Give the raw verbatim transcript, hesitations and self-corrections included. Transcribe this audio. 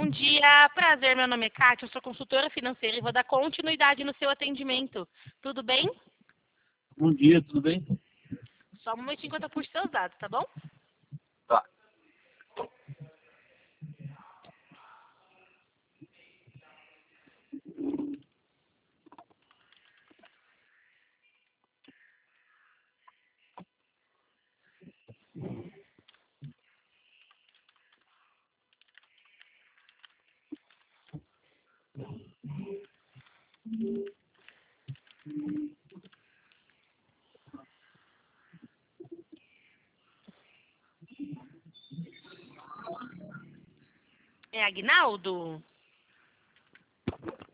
Bom dia, prazer, meu nome é Kátia, eu sou consultora financeira e vou dar continuidade no seu atendimento. Tudo bem? Bom dia, tudo bem? Só um momentinho enquanto eu puxo seus dados, tá bom? Tá. É Agnaldo?